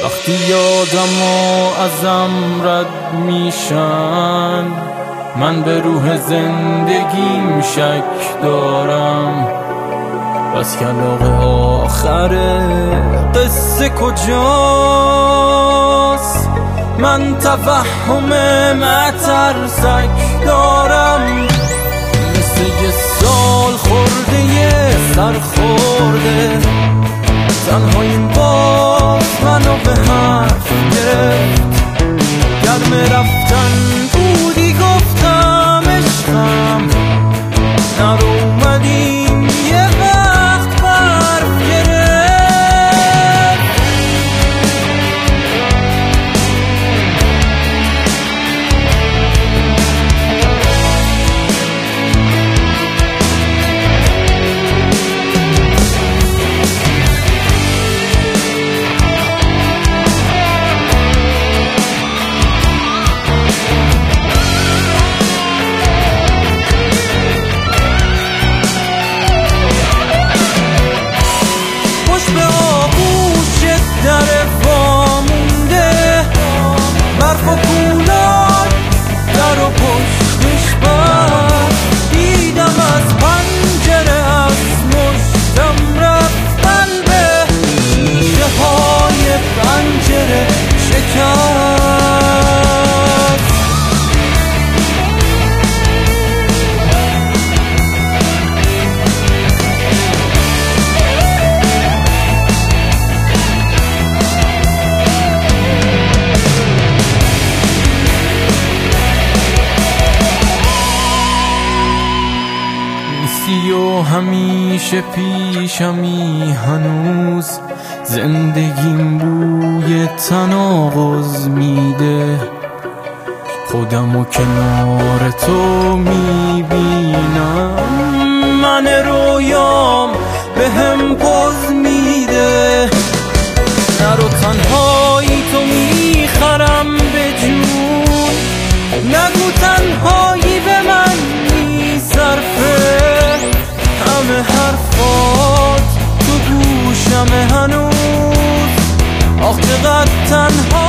وقتی یادم و ازم رد میشن، من به روح زندگیم شک دارم. بس کلاغ آخر قصه کجاست؟ من تفهم مترسک دارم، مثل یه سال خورده یه سر خورده. تنهاییم باز منو به حرف گرفت، گرم رفتن بودی گفتم عشقم، نرو اومدیم یه وقت برف گرفت. به آغوش در وامونده، برف و کولار در و پشتش بر. دیدم از پنجره از مشتم رفت قلبه، شیشه های پنجره شکست. و همیشه پیشمی هنوز، زندگیم بوی تناقض میده. خودم و کنار تو میبینم، من رویام به هم پوز میده. نرو تنهایی تو میخرم به جون، نگو تنهایی به من میصرفه. همه حرفات تو گوشم هنوز، آخ چقدر تنها